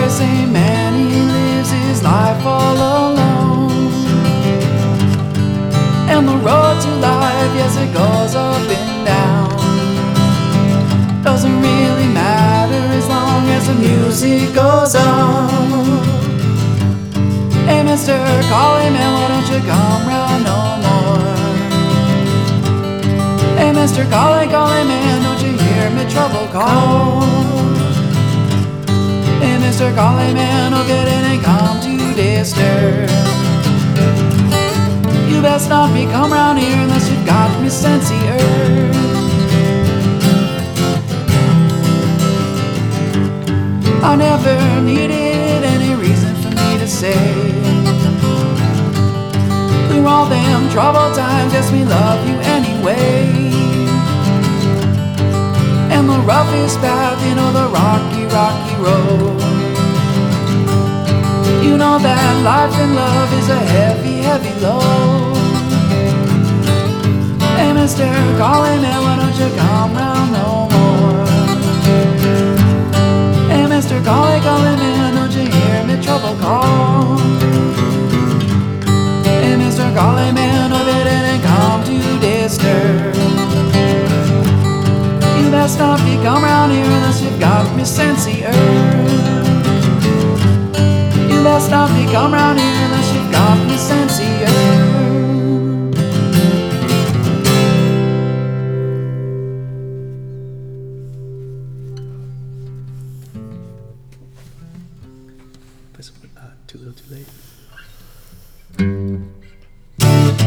say man, he lives his life all alone. And the road to life, yes, it goes up and down. Doesn't really matter as long as the music goes on. Hey mister, call him man, why don't you come round no more? Hey mister, call him man, don't you hear me trouble call? Hey mister, call him man, oh get in and come to disturb. You best not be come round here unless you've got me sensier. I never needed any reason for me to say. Through all them troubled times, yes, we love you anyway. And the roughest path, you know, the rocky, rocky road. You know that life and love is a heavy, heavy load. Hey mister, call him man, why don't you come round no more? Hey mister, call him man, don't you hear me trouble call? Hey mister, call him man, oh get in and come to disturb. You best not be come round here unless you've got me sensier. You best not be come round here unless you've got me sensier. Too little too late.